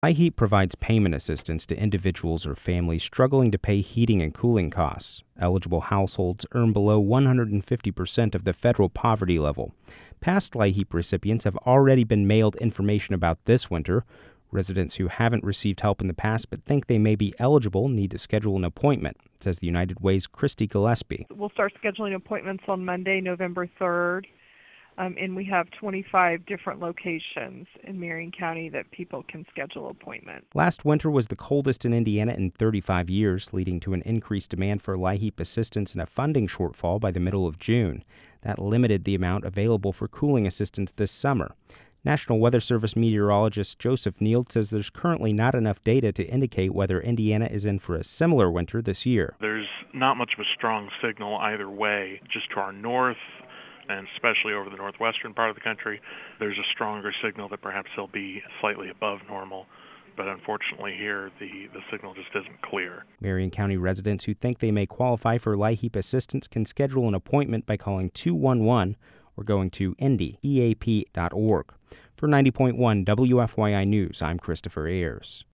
LIHEAP provides payment assistance to individuals or families struggling to pay heating and cooling costs. Eligible households earn below 150% of the federal poverty level. Past LIHEAP recipients have already been mailed information about this winter. Residents who haven't received help in the past but think they may be eligible need to schedule an appointment, says the United Way's Christy Gillespie. We'll start scheduling appointments on Monday, November 3rd. And we have 25 different locations in Marion County that people can schedule appointments. Last winter was the coldest in Indiana in 35 years, leading to an increased demand for LIHEAP assistance and a funding shortfall by the middle of June. That limited the amount available for cooling assistance this summer. National Weather Service meteorologist Joseph Neal says there's currently not enough data to indicate whether Indiana is in for a similar winter this year. There's not much of a strong signal either way. Just to our north, and especially over the northwestern part of the country, there's a stronger signal that perhaps they'll be slightly above normal. But unfortunately here, the signal just isn't clear. Marion County residents who think they may qualify for LIHEAP assistance can schedule an appointment by calling 211 or going to indy.eap.org. For 90.1 WFYI News, I'm Christopher Ayers.